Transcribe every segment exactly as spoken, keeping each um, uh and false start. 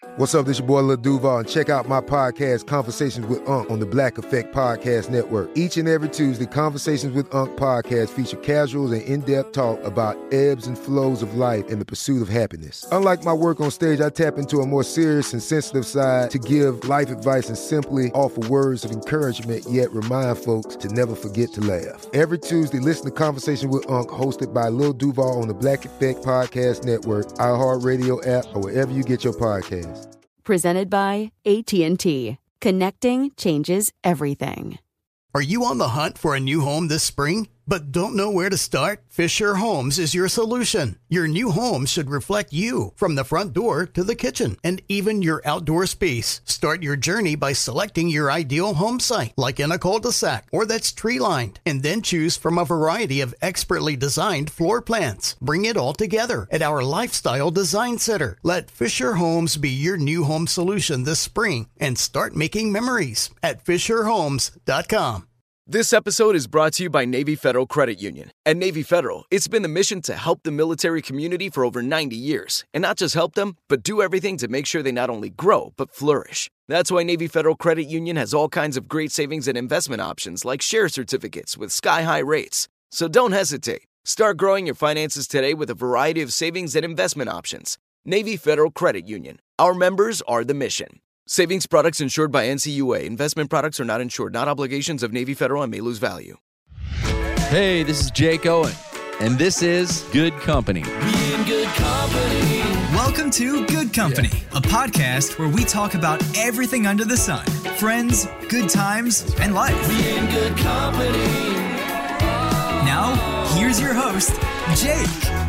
What's up, this your boy Lil Duval, and check out my podcast, Conversations with Unc, on the Black Effect Podcast Network. Each and every Tuesday, Conversations with Unc podcast feature casuals and in-depth talk about ebbs and flows of life and the pursuit of happiness. Unlike my work on stage, I tap into a more serious and sensitive side to give life advice and simply offer words of encouragement, yet remind folks to never forget to laugh. Every Tuesday, listen to Conversations with Unc, hosted by Lil Duval on the Black Effect Podcast Network, iHeartRadio app, or wherever you get your podcasts. Presented by A T and T. Connecting changes everything. Are you on the hunt for a new home this spring, but don't know where to start? Fisher Homes is your solution. Your new home should reflect you, from the front door to the kitchen, and even your outdoor space. Start your journey by selecting your ideal home site, like in a cul-de-sac or that's tree-lined, and then choose from a variety of expertly designed floor plans. Bring it all together at our Lifestyle Design Center. Let Fisher Homes be your new home solution this spring, and start making memories at fisher homes dot com. This episode is brought to you by Navy Federal Credit Union. At Navy Federal, it's been the mission to help the military community for over ninety years. And not just help them, but do everything to make sure they not only grow, but flourish. That's why Navy Federal Credit Union has all kinds of great savings and investment options like share certificates with sky-high rates. So don't hesitate. Start growing your finances today with a variety of savings and investment options. Navy Federal Credit Union. Our members are the mission. Savings products insured by N C U A. Investment products are not insured, not obligations of Navy Federal and may lose value. Hey, this is Jake Owen, and this is Good Company. Be in good company. Welcome to Good Company, a podcast where we talk about everything under the sun. Friends, good times, and life. Be in good company. Now, here's your host, Jake.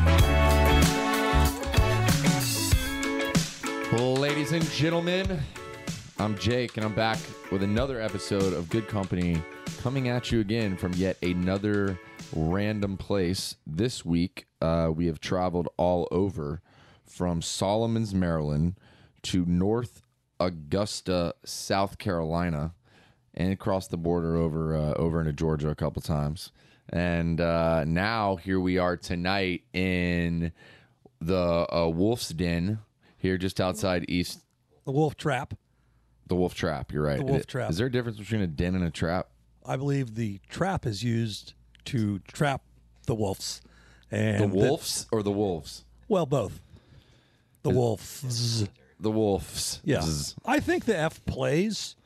Ladies and gentlemen, I'm Jake, and I'm back with another episode of Good Company, coming at you again from yet another random place. This week, uh, we have traveled all over from Solomons, Maryland, to North Augusta, South Carolina, and across the border over uh, over into Georgia a couple times. And uh, now here we are tonight in the uh, Wolf's Den here just outside East. The Wolf Trap. The Wolf Trap, you're right. The Wolf Is, Trap. Is there a difference between a den and a trap? I believe the trap is used to trap the wolves. And the wolves the, or the wolves? Well, both. The is, wolves. The wolves. Yeah. Zzz. I think the F plays.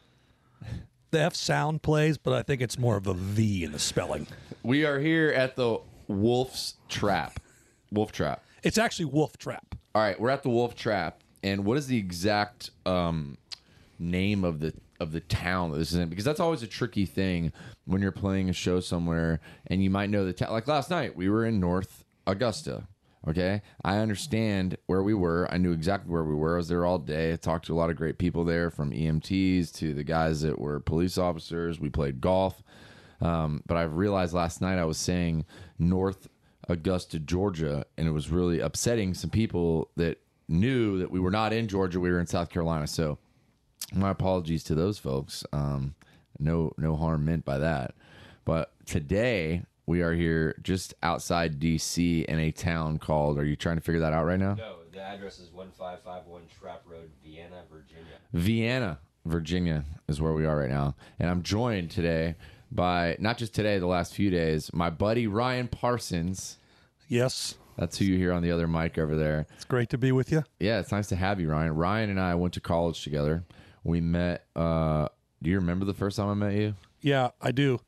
The F sound plays, but I think it's more of a V in the spelling. We are here at the Wolf's Trap. Wolf Trap. It's actually Wolf Trap. All right, we're at the Wolf Trap. And what is the exact um, name of the of the town that this is in? Because that's always a tricky thing when you're playing a show somewhere and you might know the town. Like last night, we were in North Augusta. Okay, I understand where we were. I knew exactly where we were. I was there all day. I talked to a lot of great people there, from E M Ts to the guys that were police officers. We played golf. Um, but I've realized last night I was saying North Augusta, Georgia, and it was really upsetting some people that knew that we were not in Georgia, we were in South Carolina. So my apologies to those folks. Um, no, no harm meant by that. But today we are here just outside D C in a town called, are you trying to figure that out right now? No, the address is one five five one Trapp Road, Vienna, Virginia. Vienna, Virginia is where we are right now. And I'm joined today by, not just today, the last few days, my buddy Ryan Parsons. Yes. That's who you hear on the other mic over there. It's great to be with you. Yeah, it's nice to have you, Ryan. Ryan and I went to college together. We met, uh, do you remember the first time I met you? Yeah, I do.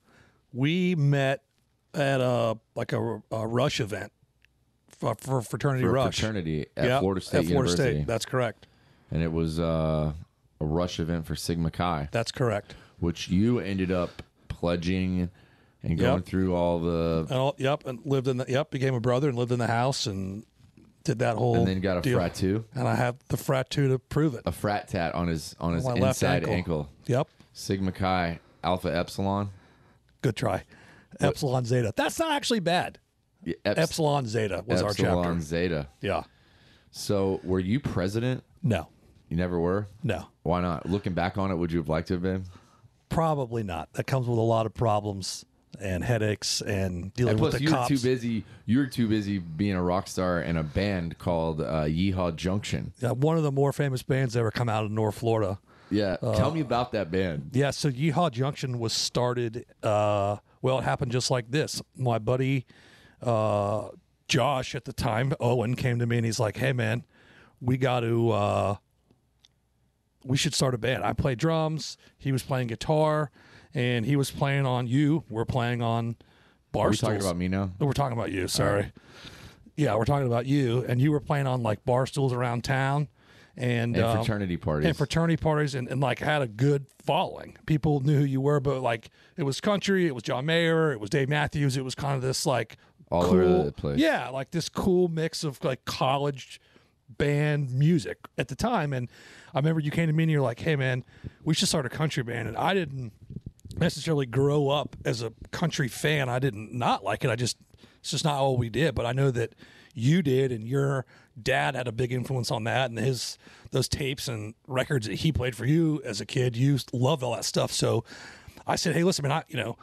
We met at a like a, a Rush event for, for Fraternity For Rush. fraternity at Yep, Florida State at Florida University. State. That's correct. And it was uh, a Rush event for Sigma Chi. That's correct. Which you ended up pledging and going Yep. through all the... And all, yep, and lived in the, yep, became a brother and lived in the house and did that whole And then got a deal. frat too. And I have the frat two to prove it. A frat tat on his on his my left inside ankle. ankle. Yep. Sigma Chi Alpha Epsilon. Good try. Epsilon Zeta. That's not actually bad. Yeah, Eps- Epsilon Zeta was our chapter. Epsilon Zeta. Yeah. So were you president? No. You never were? No. Why not? Looking back on it, would you have liked to have been? Probably not. That comes with a lot of problems. and headaches and dealing And plus, with the you cops. were too busy. You were too busy being a rock star in a band called uh, Yeehaw Junction. Yeah, one of the more famous bands that ever come out of North Florida. Yeah, Uh, tell me about that band. Yeah, so Yeehaw Junction was started. Uh, well, it happened just like this. My buddy uh, Josh at the time, Owen, came to me and he's like, "Hey, man, we got to. Uh, we should start a band." I play drums. He was playing guitar, and he was playing on you. We're playing on bar Are we stools. talking about me now? We're talking about you. Sorry. right. Yeah, we're talking about you, and you were playing on like bar stools around town, and, And um, fraternity parties. and fraternity parties, and, and like had a good following. People knew who you were, but like it was country, it was John Mayer, it was Dave Matthews. It was kind of this like All cool, over the place. yeah, like this cool mix of like college band music at the time. And I remember you came to me and you're like, "Hey, man, we should start a country band." And I didn't necessarily grow up as a country fan. I didn't not like it. I just it's just not all we did. But I know that you did, and your dad had a big influence on that, and his those tapes and records that he played for you as a kid. You loved all that stuff. So I said, "Hey, listen, man, I, you know,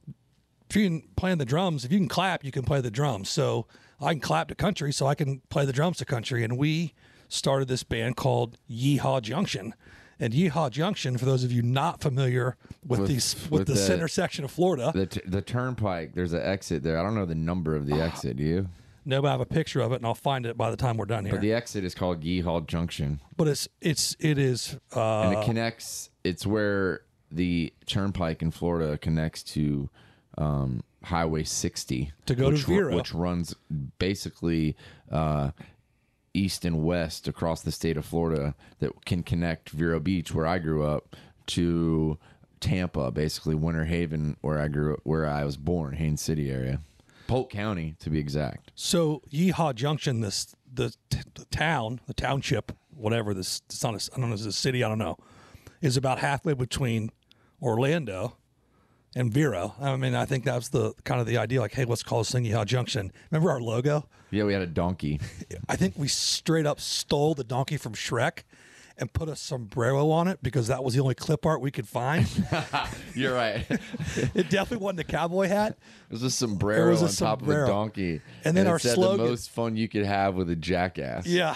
if you can play the drums, if you can clap, you can play the drums. So I can clap to country, so I can play the drums to country." And we started this band called Yeehaw Junction. And Yeehaw Junction, for those of you not familiar with, With- these with, with the, the- center section of Florida, The, t- the turnpike, there's an exit there. I don't know the number of the exit, do you? no, but I have a picture of it, and I'll find it by the time we're done here. But the exit is called Yeehaw Junction. But it's it's it is uh, And it connects, it's where the turnpike in Florida connects to um, Highway sixty. To go to which, ru- Vero. Which runs basically uh, east and west across the state of Florida that can connect Vero Beach, where I grew up, to Tampa, basically Winter Haven, where I grew up, where I was born, Haines City area. Polk County, to be exact. So Yeehaw Junction, this the, the town, the township, whatever this, it's not a, I don't know, it's a city, I don't know, is about halfway between Orlando and Vero. I mean, I think that's the kind of the idea. Like, hey, let's call this thing Yeehaw Junction. Remember our logo? Yeah, we had a donkey. I think we straight up stole the donkey from Shrek and put a sombrero on it because that was the only clip art we could find. You're right. It definitely wasn't a cowboy hat. It was a sombrero It was a on top of sombrero. the donkey. And then it our said slogan- the most fun you could have with a jackass. Yeah.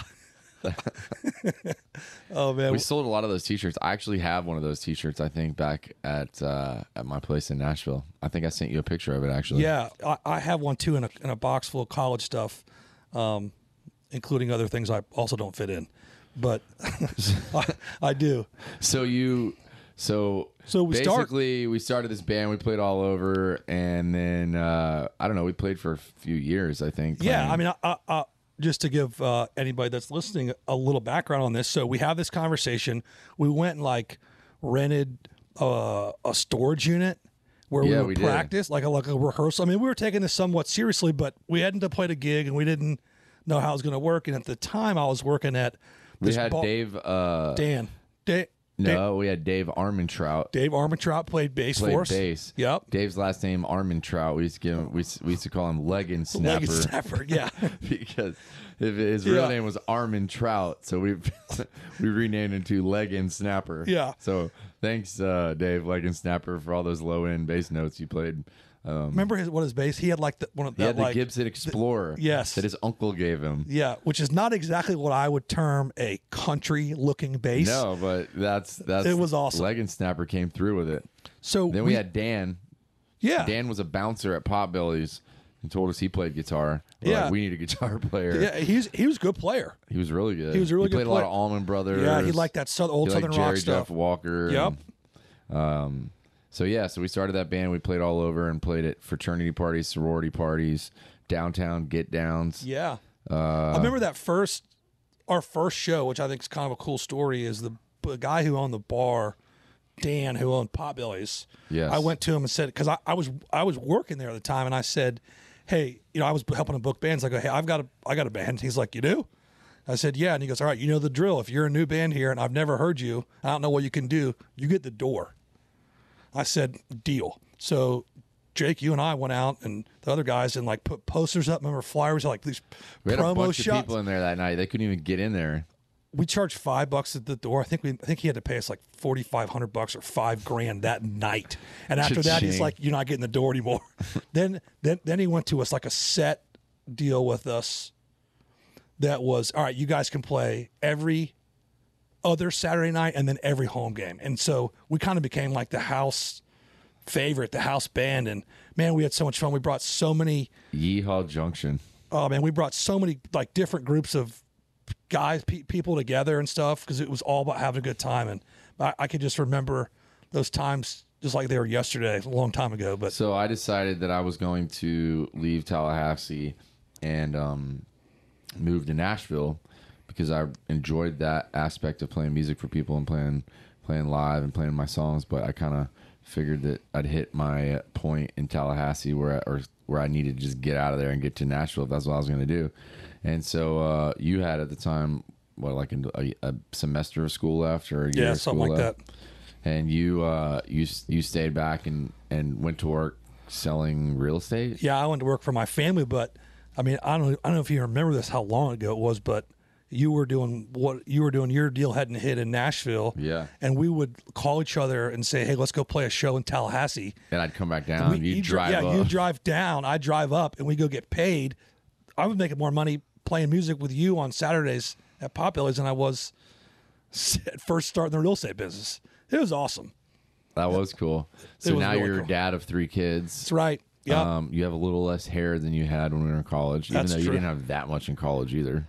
Oh man, We sold a lot of those T-shirts. I actually have one of those T-shirts. I think back at uh, at my place in Nashville. I think I sent you a picture of it actually. yeah, I, I have one too in a in a box full of college stuff, um, including other things I also don't fit in, but I, I do. So you, so So we start- basically we started this band. We played all over, and then uh, I don't know. We played for a few years. I think. Yeah, playing- I mean, I, I, I, just to give uh, anybody that's listening a little background on this, so we have this conversation. We went and like rented uh, a storage unit where Yeah, we we would did. practice, like a like a rehearsal. I mean, we were taking this somewhat seriously, but we hadn't to play a gig, and we didn't know how it was going to work. And at the time, I was working at we this had bar- Dave. Uh, Dan. Da- no, we had Dave Armentrout. Dave Armentrout played bass Played for us. bass. Yep. Dave's last name Armentrout. We used to give him. We, used- we used to call him Leggin Snapper. Leg snapper, yeah. Because if his real Yeah. name was Armin Trout, so we we renamed him to Leggin Snapper. Yeah. So thanks, uh, Dave Leggin Snapper, for all those low end bass notes you played. Um, Remember his what his bass? He had like the one of he that had the like Gibson Explorer. yes. that his uncle gave him. yeah, which is not exactly what I would term a country looking bass. No, but that's that's It was awesome. Leggin Snapper came through with it. So Then we, had Dan. yeah, Dan was a bouncer at Potbelly's and told us he played guitar. We're Yeah. like, we need a guitar player. yeah, he's he was a good player. He was really good. He was a really he played good a lot player. of Allman Brothers. Yeah, he liked that southern, old He southern liked Jerry rock stuff. Jeff Walker. Yep. and, um, so yeah, so we started that band. We played all over and played at fraternity parties, sorority parties, downtown get downs. Yeah, Uh, I remember that first our first show, which I think is kind of a cool story. Is the, the guy who owned the bar, Dan, who owned Potbelly's. Yes. I went to him and said, because I, I was I was working there at the time, and I said, hey, you know, I was helping him book bands. I go, hey, I've got a I got a band. He's like, you do? I said, yeah. And he goes, all right, you know the drill. If you're a new band here and I've never heard you, I don't know what you can do. You get the door. I said, deal. So Jake, you and I went out and the other guys and like put posters up. Remember flyers, like these we had a promo bunch shots. of people in there that night. They couldn't even get in there. we charged five bucks at the door. I think we I think he had to pay us like forty five hundred bucks or five grand that night. And after that, he's like, "You're not getting the door anymore." then then then he went to us like a set deal with us. That was all right. You guys can play every other Saturday night and then every home game. And so we kind of became like the house favorite, the house band. And man, we had so much fun. We brought so many Yeehaw Junction. Oh man, we brought so many like different groups of guys, pe- people together and stuff because it was all about having a good time. And I, I could just remember those times just like they were yesterday, a long time ago. But so I decided that I was going to leave Tallahassee and um, move to Nashville because I enjoyed that aspect of playing music for people and playing playing live and playing my songs. But I kind of figured that I'd hit my point in Tallahassee where I, or where I needed to just get out of there and get to Nashville if that's what I was going to do. And so uh, you had at the time, what, like a, a semester of school left or a year yeah, of school something like left? that. And you uh, you you stayed back and, and went to work selling real estate? Yeah, I went to work for my family, but I mean, I don't I don't know if you remember this, how long ago it was, but you were doing what you were doing. Your deal hadn't hit in Nashville. Yeah. And we would call each other and say, "Hey, let's go play a show in Tallahassee." And I'd come back down. We, you you drive yeah, up. you drive down. I drive up, and we go get paid. I was making more money playing music with you on Saturdays at Populars than I was at first starting the real estate business. It was awesome. That was cool. So was now really you're a cool. dad of three kids. That's right. Yeah. Um, you have a little less hair than you had when we were in college, even That's though you true. didn't have that much in college either.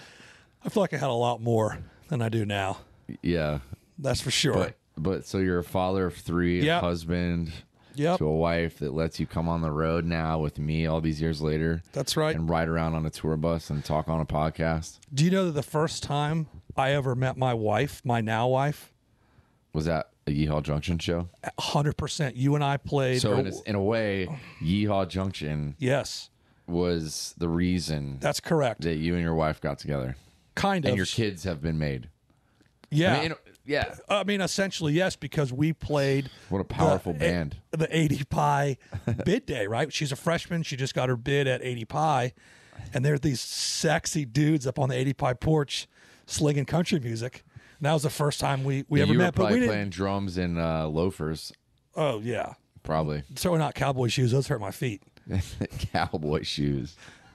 I feel like I had a lot more than I do now. Yeah. That's for sure. But but so you're a father of three, Yep. a husband Yep. to a wife that lets you come on the road now with me all these years later. That's right. And ride around on a tour bus and talk on a podcast. Do you know that the first time I ever met my wife, my now wife, Was that a Yeehaw Junction show? one hundred percent, you and I played. So or- in a, in a way, Yeehaw Junction yes, was the reason that's correct. that you and your wife got together. Kind of. And your kids have been made. Yeah. I mean, in- yeah. I mean, essentially, yes, because we played What a powerful the, band. The eighty Pi bid day, right? She's a freshman. She just got her bid at eighty Pi. And there are these sexy dudes up on the eighty Pi porch slinging country music. And that was the first time we, we Yeah, ever you met. were But we probably didn't. playing drums in uh, loafers, Oh, yeah. probably. Certainly not cowboy shoes. Those hurt my feet. Cowboy shoes.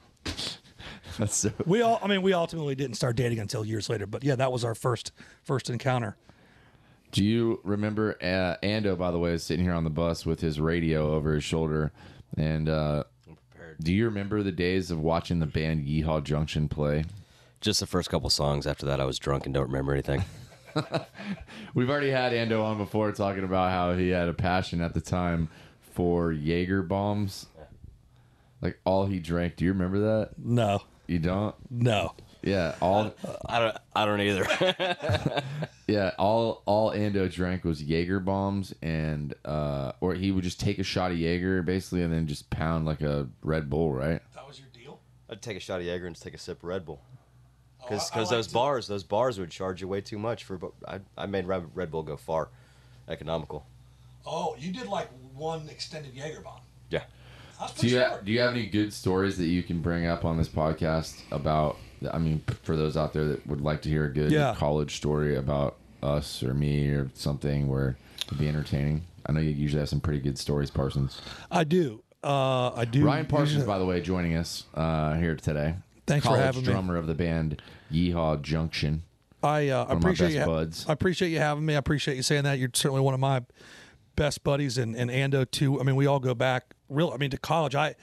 That's so. We all, I mean, we ultimately didn't start dating until years later. But yeah, that was our first first encounter. Do you remember uh, Ando, by the way, is sitting here on the bus with his radio over his shoulder. And uh, do you remember the days of watching the band Yeehaw Junction play? Just the first couple songs. After that, I was drunk and don't remember anything. We've already had Ando on before talking about how he had a passion at the time for Jaeger bombs. Like all he drank. Do you remember that? No, You don't? no. Yeah, all I don't. I don't either. yeah, all all Ando drank was Jaeger bombs, and uh, or he would just take a shot of Jaeger basically, and then just pound like a Red Bull, right? That was your deal? I'd take a shot of Jaeger and just take a sip of Red Bull. Because I- I like those to- bars, those bars would charge you way too much for. But I I made Red Red Bull go far, economical. Oh, you did like one extended Jaeger bomb. Yeah. That's Do you ha- do you have any good stories that you can bring up on this podcast about? I mean, p- for those out there that would like to hear a good Yeah. college story about us or me or something where it'd be entertaining. I know you usually have some pretty good stories, Parsons. I do. Uh, I do. Ryan Parsons, usually- by the way, joining us uh, here today. Thanks for College having me. drummer of the band Yeehaw Junction. I uh, of my appreciate best you. buds. I appreciate you having me. I appreciate you saying that. You're certainly one of my best buddies, and, and Ando too. I mean, we all go back real. I mean, to college. I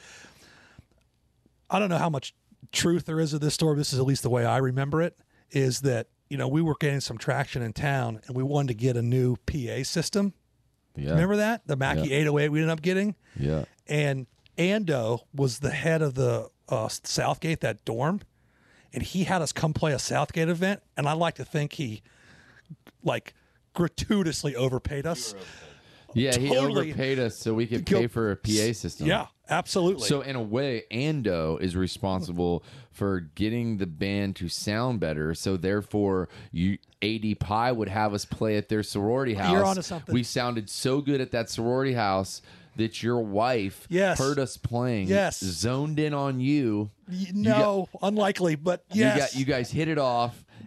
I don't know how much truth there is of this story. This is at least the way I remember it. Is that you know we were getting some traction in town, and we wanted to get a new P A system. Yeah. Remember that the Mackie Yeah. eight oh eight we ended up getting. Yeah. And Ando was the head of the uh, Southgate, that dorm, and he had us come play a Southgate event. And I like to think he, like, gratuitously overpaid us. Yeah, he Totally. overpaid us so we could Go- pay for a P A system. Yeah, absolutely. So in a way, Ando is responsible for getting the band to sound better. So therefore, you A D Pi would have us play at their sorority house. You're onto something. We sounded so good at that sorority house that your wife Yes. heard us playing, Yes. zoned in on you. Y- no, unlikely, but yes. You, got, you guys hit it off,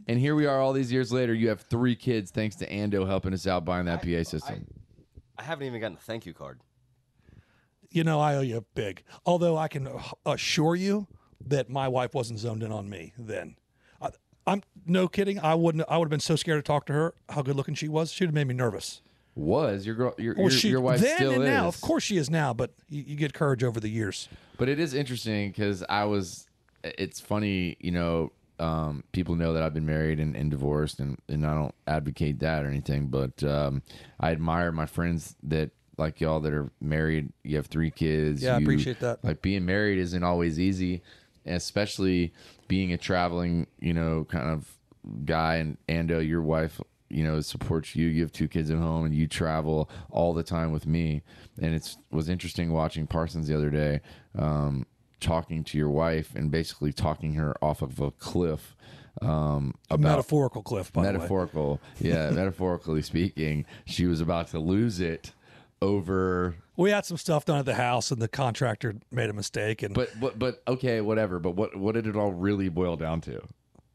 And here we are all these years later. You have three kids thanks to Ando helping us out buying that P A system. I, I haven't even gotten a thank you card. You know, I owe you big. Although I can assure you that my wife wasn't zoned in on me then. I, I'm no kidding. I wouldn't. I would have been so scared to talk to her. How good looking she was. She'd have made me nervous. Was your girl? Your, well, your, she, your wife then still and is. now, of course she is now. But you, you get courage over the years. But it is interesting because I was. It's funny, you know. Um, people know that I've been married and, and divorced, and, and I don't advocate that or anything. But um, I admire my friends that, like y'all, that are married. You have three kids. Yeah, you, I appreciate that. Like being married isn't always easy, especially being a traveling, you know, kind of guy. And Ando, your wife, you know, supports you. You have two kids at home, and you travel all the time with me. And it was interesting watching Parsons the other day. Um, talking to your wife and basically talking her off of a cliff. Um, a about, metaphorical cliff, by metaphorical, the way. yeah, metaphorically speaking, she was about to lose it over. We had some stuff done at the house, and the contractor made a mistake. And but but but okay, whatever. But what what did it all really boil down to?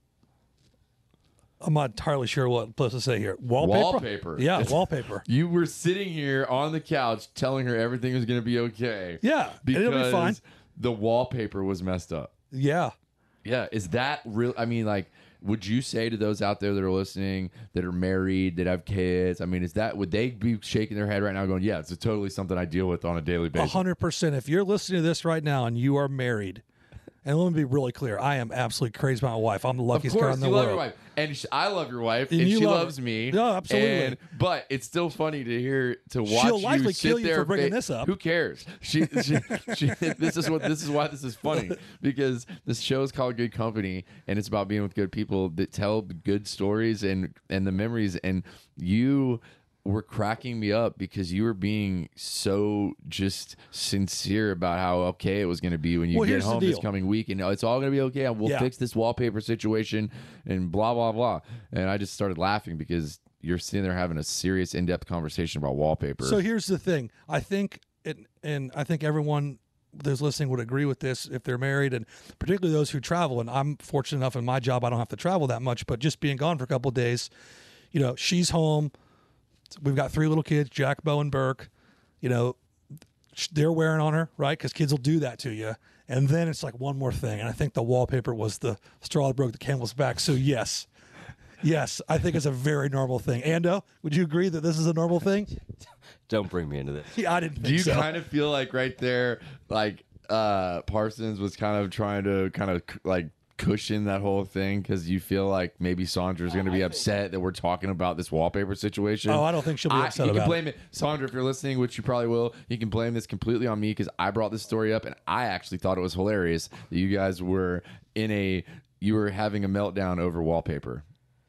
I'm not entirely sure what I'm supposed to say here. Wallpaper? Wallpaper. Yeah, wallpaper. You were sitting here on the couch telling her everything was going to be okay. Yeah, because it'll be fine. The wallpaper was messed up. Yeah. Yeah. Is that real? I mean, like, would you say to those out there that are listening, that are married, that have kids, I mean, is that, would they be shaking their head right now going, yeah, it's totally something I deal with on a daily basis? A hundred percent. If you're listening to this right now and you are married, and let me be really clear, I am absolutely crazy about my wife. I'm the luckiest of course, guy in the you world. love your wife. And she, I love your wife, And and, you she love loves her. me. No, absolutely. And, but it's still funny to hear, to watch She'll likely you sit kill you there for bringing fa- this up. Who cares? She, she, she, this is what this is why this is funny, because this show is called Good Company, and it's about being with good people that tell good stories and and the memories. And you were cracking me up because you were being so just sincere about how okay it was going to be when you Well, get here's the home this deal. coming week, and it's all going to be okay, and we'll Yeah. fix this wallpaper situation and blah blah blah. And I just started laughing because you're sitting there having a serious in-depth conversation about wallpaper. So here's the thing. I think, it, and I think everyone that's listening would agree with this if they're married, and particularly those who travel. And I'm fortunate enough in my job, I don't have to travel that much, but just being gone for a couple of days, you know, she's home. We've got three little kids, Jack, Bo, and Burke. You know, they're wearing on her, right? Because kids will do that to you. And then it's like one more thing. And I think the wallpaper was the straw that broke the camel's back. So, yes. Yes, I think it's a very normal thing. Ando, would you agree that this is a normal thing? Don't bring me into this. Yeah, I didn't think do you so. kind of feel like right there, like uh, Parsons was kind of trying to kind of like cushion that whole thing because you feel like maybe Sandra's going to be upset that we're talking about this wallpaper situation? Oh, I don't think she'll be I- upset You can about blame it. Sandra, if you're listening, which you probably will, you can blame this completely on me because I brought this story up and I actually thought it was hilarious that you guys were in a, you were having a meltdown over wallpaper.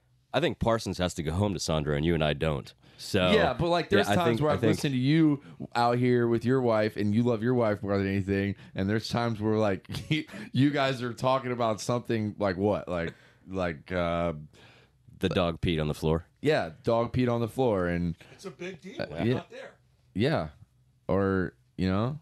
I think Parsons has to go home to Sandra, and you and I don't. So Yeah, but like there's yeah, I times think- where I I've think- listened to you out here with your wife and you love your wife more than anything, and there's times where like you guys are talking about something like what? Like like uh the dog peed on the floor. yeah, dog peed on the floor and It's a big deal. Uh, yeah. Not there. yeah. Or, you know,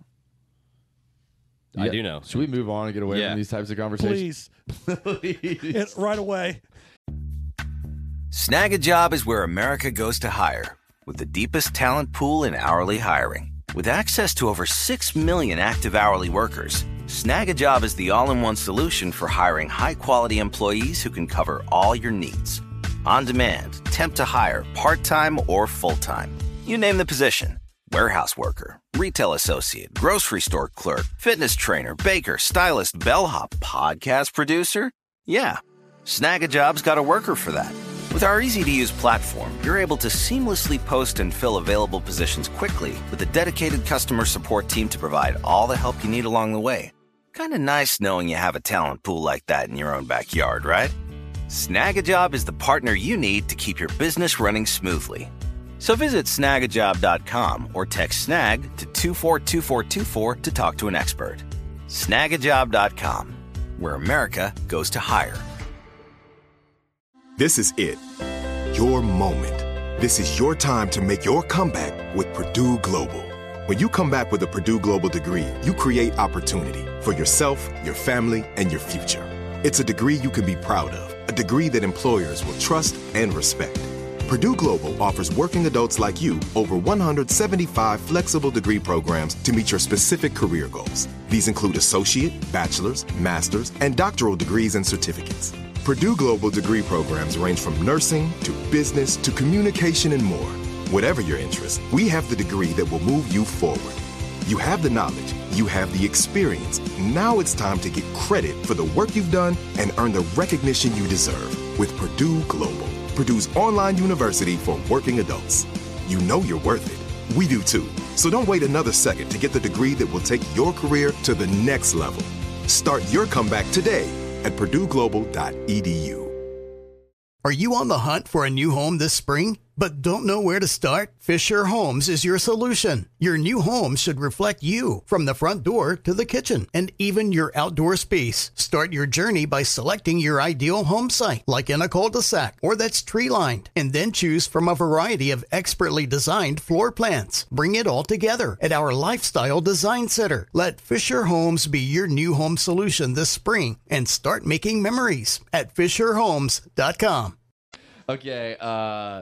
I Yeah. do know. Should we move on and get away Yeah. from these types of conversations? Please. Please. It, right away. Snag a job is where America goes to hire, with the deepest talent pool in hourly hiring. With access to over six million active hourly workers, Snag a Job is the all-in-one solution for hiring high-quality employees who can cover all your needs. On demand, temp to hire, part-time or full-time. You name the position. Warehouse worker, retail associate, grocery store clerk, fitness trainer, baker, stylist, bellhop, podcast producer. Yeah, Snag a Job's got a worker for that. With our easy-to-use platform, you're able to seamlessly post and fill available positions quickly with a dedicated customer support team to provide all the help you need along the way. Kind of nice knowing you have a talent pool like that in your own backyard, right? Snag a Job is the partner you need to keep your business running smoothly. So visit snag a job dot com or text snag to two four two four two four to talk to an expert. snag a job dot com, where America goes to hire. This is it. Your moment. This is your time to make your comeback with Purdue Global. When you come back with a Purdue Global degree, you create opportunity for yourself, your family, and your future. It's a degree you can be proud of, a degree that employers will trust and respect. Purdue Global offers working adults like you over one hundred seventy-five flexible degree programs to meet your specific career goals. These include associate, bachelor's, master's, and doctoral degrees and certificates. Purdue Global degree programs range from nursing to business to communication and more. Whatever your interest, we have the degree that will move you forward. You have the knowledge, you have the experience. Now it's time to get credit for the work you've done and earn the recognition you deserve with Purdue Global, Purdue's online university for working adults. You know you're worth it. We do too. So don't wait another second to get the degree that will take your career to the next level. Start your comeback today at purdue global dot e d u. Are you on the hunt for a new home this spring, but don't know where to start? Fisher Homes is your solution. Your new home should reflect you, from the front door to the kitchen and even your outdoor space. Start your journey by selecting your ideal home site, like in a cul-de-sac or that's tree-lined, and then choose from a variety of expertly designed floor plans. Bring it all together at our Lifestyle Design Center. Let Fisher Homes be your new home solution this spring and start making memories at fisher homes dot com. Okay, uh,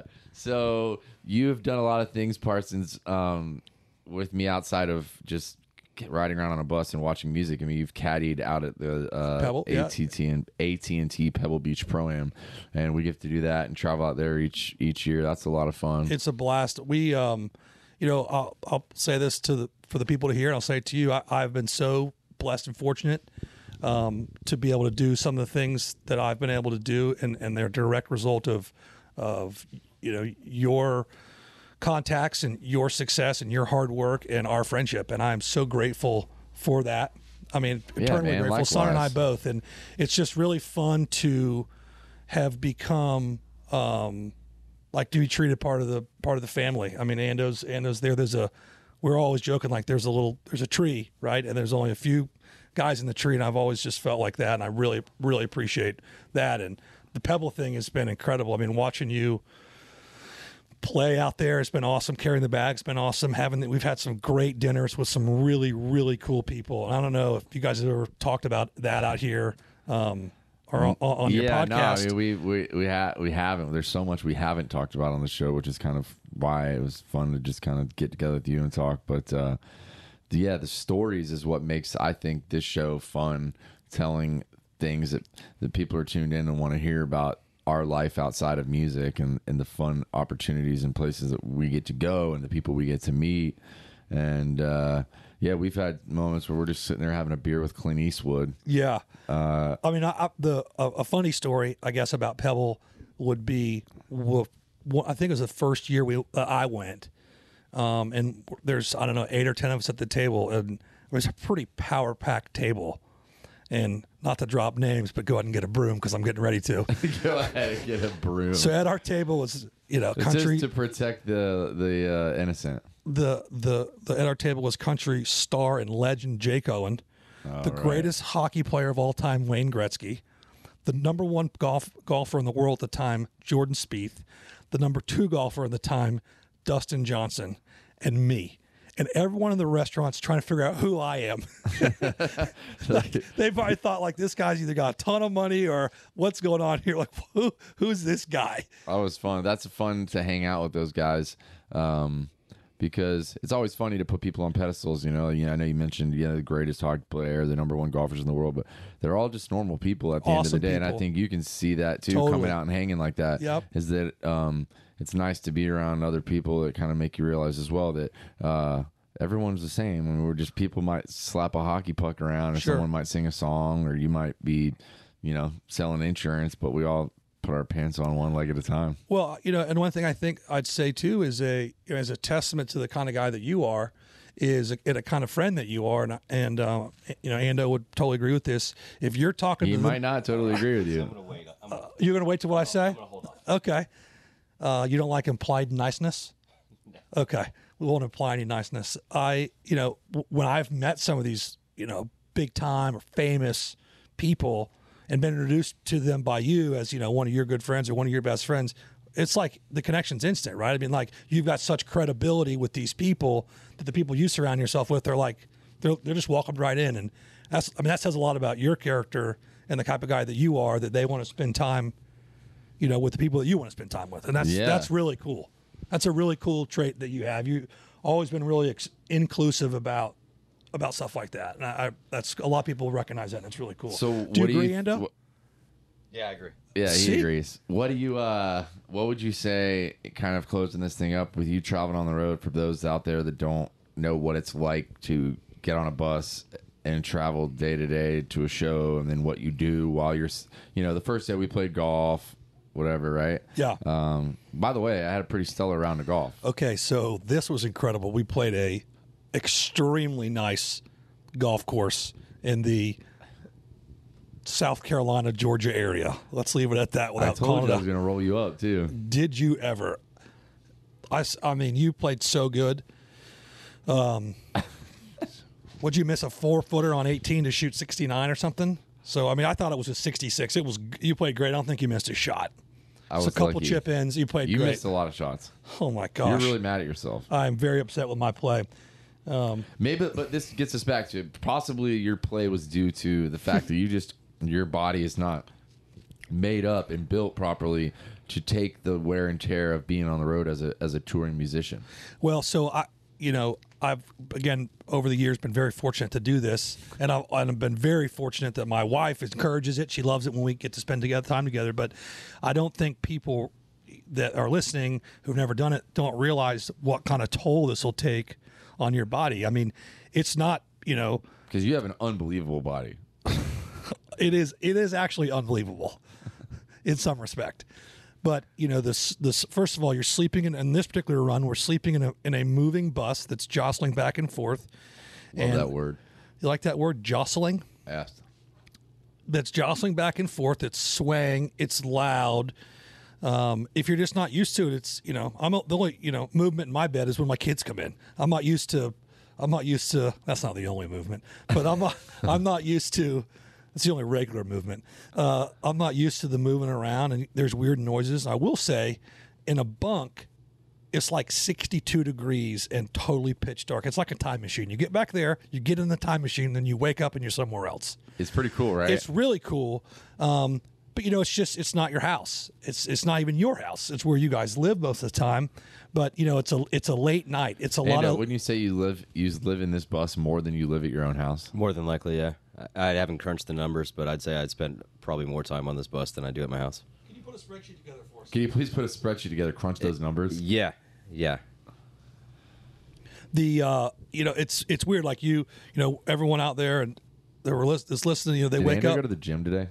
so you've done a lot of things, Parsons, um, with me outside of just riding around on a bus and watching music. I mean, you've caddied out at the uh, Pebble, yeah. A T T and A T and T Pebble Beach Pro-Am, and we get to do that and travel out there each each year. That's a lot of fun. It's a blast. We, um, you know, I'll, I'll say this to the for the people to hear, and I'll say it to you. I, I've been so blessed and fortunate um, to be able to do some of the things that I've been able to do, and, and they're a direct result of, of, you know, your contacts and your success and your hard work and our friendship. And I'm so grateful for that. I mean, Yeah, eternally man, grateful, Son and I likewise. both. And it's just really fun to have become, um, like to be treated part of the, part of the family. I mean, Ando's, Ando's there. There's a, we're always joking, like there's a little, there's a tree, right? And there's only a few guys in the tree, and I've always just felt like that, and I really, really appreciate that. And the Pebble thing has been incredible. I mean, watching you play out there has been awesome. Carrying the bag's been awesome. Having we've had some great dinners with some really, really cool people. And I don't know if you guys have ever talked about that out here um, or on, on your yeah, podcast. no, I mean, we we we, ha- we haven't. There's so much we haven't talked about on the show, which is kind of why it was fun to just kind of get together with you and talk. But uh, yeah, the stories is what makes, I think, this show fun, telling things that, that people are tuned in and want to hear about our life outside of music, and, and the fun opportunities and places that we get to go and the people we get to meet. And uh, yeah, we've had moments where we're just sitting there having a beer with Clint Eastwood. Yeah. Uh, I mean, I, I, the a, a funny story, I guess, about Pebble would be, well, I think it was the first year we uh, I went, um, and there's, I don't know, eight or ten of us at the table, and it was a pretty power-packed table. And not to drop names, but go ahead and get a broom because I'm getting ready to. Go ahead and get a broom. So at our table was, you know, It's country. just to protect the the uh, innocent. the, the the at our table was country star and legend Jake Owen, All the right. greatest hockey player of all time Wayne Gretzky, the number one golf golfer in the world at the time Jordan Spieth, the number two golfer at the time Dustin Johnson, and me. And everyone in the restaurant's trying to figure out who I am. Like, they probably thought, like, this guy's either got a ton of money or what's going on here. Like, who, who's this guy? That was fun. That's fun to hang out with those guys, um, because it's always funny to put people on pedestals. You know, you know, I know you mentioned, you know, the greatest hockey player, the number one golfers in the world, but they're all just normal people at the end of Awesome the day. And I people. think you can see that too, Totally. coming out and hanging like that. Yep. Is that um, it's nice to be around other people that kind of make you realize as well that uh, everyone's the same. I mean, we're just, people might slap a hockey puck around, or Sure. someone might sing a song, or you might be, you know, selling insurance, but we all put our pants on one leg at a time. Well, you know, and one thing I think I'd say too is a you know, as a testament to the kind of guy that you are, is a, and a kind of friend that you are, and and uh, you know, Ando would totally agree with this. If you're talking, He to might the, not totally agree with you. uh, you're going to wait till what I say. Okay, uh, you don't like implied niceness. Okay, we won't imply any niceness. I, you know, w- when I've met some of these, you know, big time or famous people and been introduced to them by you as, you know, one of your good friends or one of your best friends, it's like the connection's instant, right? I mean, like, you've got such credibility with these people that the people you surround yourself with are like, they're, they're just welcomed right in. And that's, I mean, that says a lot about your character and the type of guy that you are, that they want to spend time, you know, with the people that you want to spend time with, and that's Yeah. that's really cool. That's a really cool trait that you have. You've always been really ex- inclusive about about stuff like that, and I, I that's a lot of people recognize that, and it's really cool. So do you what do agree, you, Ando? wh- Yeah, I agree. Yeah, he See? agrees. What do you uh what would you say, kind of closing this thing up, with you traveling on the road, for those out there that don't know what it's like to get on a bus and travel day to day to a show, and then what you do while you're s- you know, the first day we played golf, whatever, right? Yeah. Um by the way, I had a pretty stellar round of golf. Okay, so this was incredible. We played a extremely nice golf course in the South Carolina, Georgia area. Let's leave it at that I without told calling you it I was out. going to roll you up too. Did you ever? I, s- I mean, you played so good. Um, would you miss a four footer on eighteen to shoot sixty-nine or something? So, I mean, I thought it was a sixty-six. It was, you played great. I don't think you missed a shot. I It's was a couple lucky. chip ins. You played You great. missed a lot of shots. Oh my gosh. You're really mad at yourself. I'm very upset with my play. Um, Maybe, but this gets us back to possibly your play was due to the fact that you just, your body is not made up and built properly to take the wear and tear of being on the road as a as a touring musician. Well, so I, you know, I've again over the years been very fortunate to do this, and I've, and I've been very fortunate that my wife encourages it. She loves it when we get to spend together time together. But I don't think people that are listening who've never done it don't realize what kind of toll this will take on your body. I mean, it's not, you know, Because you have an unbelievable body. it is it is actually unbelievable in some respect. But you know, this this first of all, you're sleeping in, in this particular run. We're sleeping in a in a moving bus that's jostling back and forth. Love And that word. You like that word, jostling? Asked. That's jostling back and forth. It's swaying. It's loud. Um, if you're just not used to it, it's, you know, I'm the only, you know, movement in my bed is when my kids come in. I'm not used to, I'm not used to, that's not the only movement, but I'm not, I'm not used to, it's the only regular movement. Uh, I'm not used to the moving around, and there's weird noises. I will say, in a bunk, it's like sixty-two degrees and totally pitch dark. It's like a time machine. You get back there, you get in the time machine, then you wake up and you're somewhere else. It's pretty cool, right? It's really cool. Um, but you know, it's just, it's not your house. It's it's not even your house. It's where you guys live most of the time. But you know, it's a it's a late night. It's a And, lot uh, of. wouldn't you say you live you live in this bus more than you live at your own house? More than likely, yeah. I, I haven't crunched the numbers, but I'd say I'd spend probably more time on this bus than I do at my house. Can you put a spreadsheet together for us? Can you please put a spreadsheet together, crunch those numbers? Yeah, yeah. The uh, you know, it's it's weird. Like you, you know, everyone out there and they were lis- that's listening. You know, they Did wake Andrew up. go to the gym today?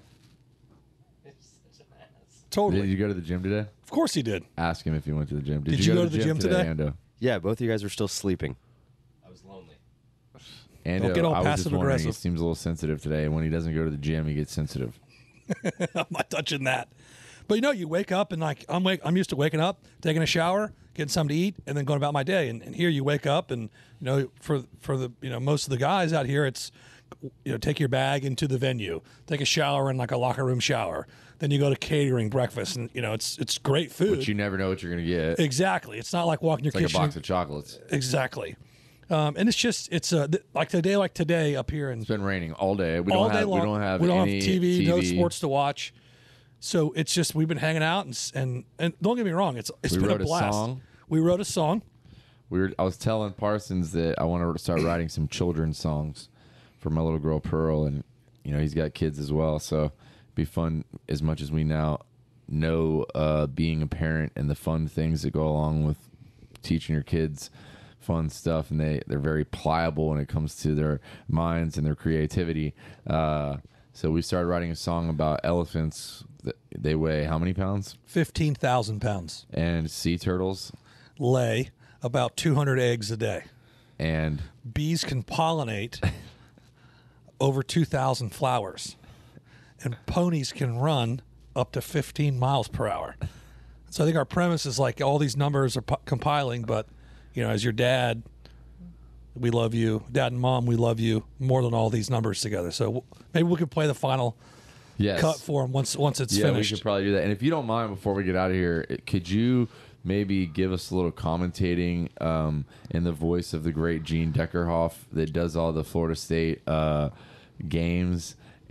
Totally. Did you go to the gym today? Of course he did. Ask him if he went to the gym. Did, Did you go to the gym today? Ando? Yeah, both of you guys were still sleeping. I was lonely. Ando, Don't get all I was just passive wondering, aggressive. he seems a little sensitive today. When he doesn't go to the gym, he gets sensitive. I'm not touching that. But you know, you wake up and like I'm wake, I'm used to waking up, taking a shower, getting something to eat, and then going about my day. And, and here you wake up, and you know, for for the you know most of the guys out here, it's you know take your bag into the venue, take a shower in like a locker room shower, then you go to catering breakfast, and you know it's it's great food. But you never know what you're going to get. Exactly. It's not like walking your It's like a kitchen. box of chocolates. Exactly. Um, and it's just it's uh, th- like a day like today up here in It's been raining all day. We all don't day have long. we don't have we don't any have T V, no T V. sports to watch. So it's just we've been hanging out and s- and, and don't get me wrong, it's it's We been wrote a a blast. song. We wrote a song. We were, I was telling Parsons that I want to start writing some children's songs for my little girl Pearl, and you know he's got kids as well, so it'd be fun as much as we now know uh, being a parent and the fun things that go along with teaching your kids fun stuff, and they they're very pliable when it comes to their minds and their creativity. Uh, so we started writing a song about elephants. That they weigh how many pounds? Fifteen thousand pounds. And sea turtles Lay about two hundred eggs a day. and Bees can pollinate over two thousand flowers, and ponies can run up to fifteen miles per hour. So I think our premise is like all these numbers are po- compiling, but you know, as your dad, we love you. Dad and mom, we love you more than all these numbers together. So w- maybe we can play the final yes. cut for him once once it's yeah, finished. we could probably do that. And if you don't mind, before we get out of here, it- could you maybe give us a little commentating um, in the voice of the great Gene Deckerhoff that does all the Florida State uh, games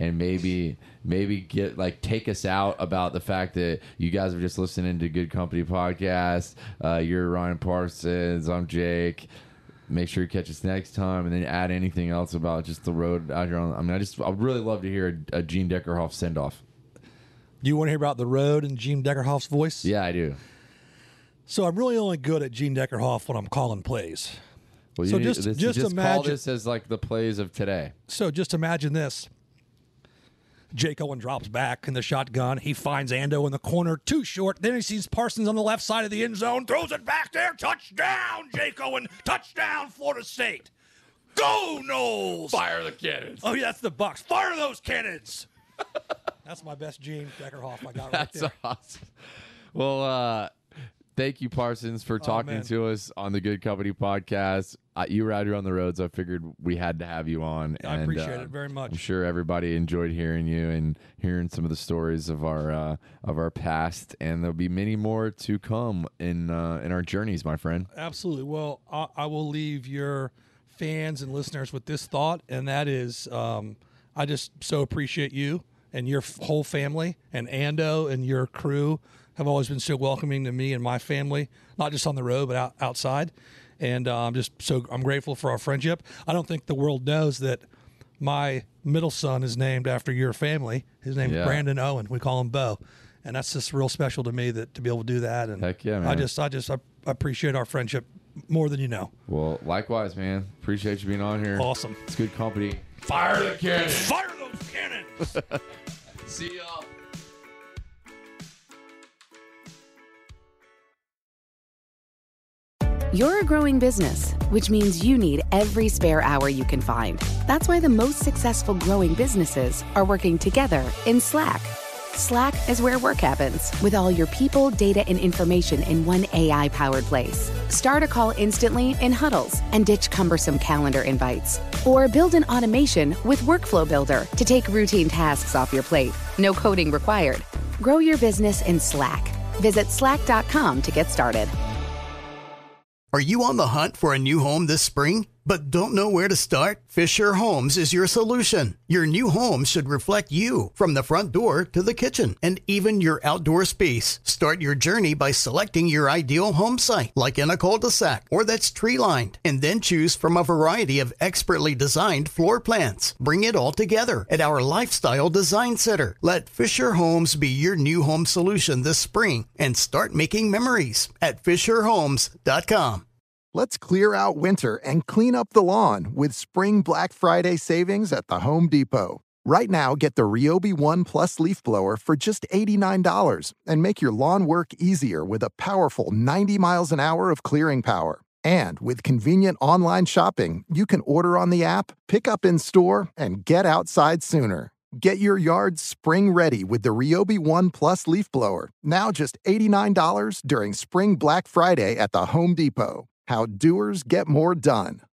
and maybe maybe get like take us out about the fact that you guys are just listening to Good Company Podcast. Uh, you're Ryan Parsons. I'm Jake. Make sure you catch us next time, and then add anything else about just the road out here. On, I mean, I just I'd really love to hear a, a Gene Deckerhoff send off. Do you want to hear about the road and Gene Deckerhoff's voice? Yeah, I do. So I'm really only good at Gene Deckerhoff when I'm calling plays. Well, so you just, need, this, just, just imagine call this as like the plays of today. So just imagine this. Jake Owen drops back in the shotgun. He finds Ando in the corner, too short. Then he sees Parsons on the left side of the end zone, throws it back there. Touchdown, Jake Owen. Touchdown, Florida State. Go, Noles. Fire the cannons. Oh, yeah, that's the Bucks. Fire those cannons. That's my best Gene Deckerhoff I got right That's there. awesome. Well, uh, thank you, Parsons, for talking man. to us on the Good Company Podcast. Uh, you were out here on the road, so I figured we had to have you on. I and, appreciate uh, it very much. I'm sure everybody enjoyed hearing you and hearing some of the stories of our uh, of our past, and there'll be many more to come in uh, in our journeys, my friend. Absolutely. Well, I, I will leave your fans and listeners with this thought, and that is um, I just so appreciate you and your f- whole family, and Ando and your crew have always been so welcoming to me and my family, not just on the road, but out, outside. And uh, I'm just so I'm grateful for our friendship. I don't think the world knows that my middle son is named after your family. His name's Yeah. Brandon Owen. We call him Bo. And that's just real special to me that to be able to do that. And Heck yeah, I man. just I just I appreciate our friendship more than you know. Well, likewise, man. Appreciate you being on here. Awesome. It's good company. Fire the cannons. Fire those cannons. See y'all. You're a growing business, which means you need every spare hour you can find. That's why the most successful growing businesses are working together in Slack. Slack is where work happens, with all your people, data, and information in one A I-powered place. Start a call instantly in huddles and ditch cumbersome calendar invites. Or build an automation with Workflow Builder to take routine tasks off your plate. No coding required. Grow your business in Slack. Visit slack dot com to get started. Are you on the hunt for a new home this spring, but don't know where to start? Fisher Homes is your solution. Your new home should reflect you, from the front door to the kitchen, and even your outdoor space. Start your journey by selecting your ideal home site, like in a cul-de-sac or that's tree-lined, and then choose from a variety of expertly designed floor plans. Bring it all together at our Lifestyle Design Center. Let Fisher Homes be your new home solution this spring, and start making memories at fisher homes dot com. Let's clear out winter and clean up the lawn with Spring Black Friday savings at the Home Depot. Right now, get the Ryobi One Plus leaf blower for just eighty-nine dollars and make your lawn work easier with a powerful ninety miles an hour of clearing power. And with convenient online shopping, you can order on the app, pick up in store, and get outside sooner. Get your yard spring ready with the Ryobi One Plus leaf blower, now just eighty-nine dollars during Spring Black Friday at the Home Depot. How doers get more done.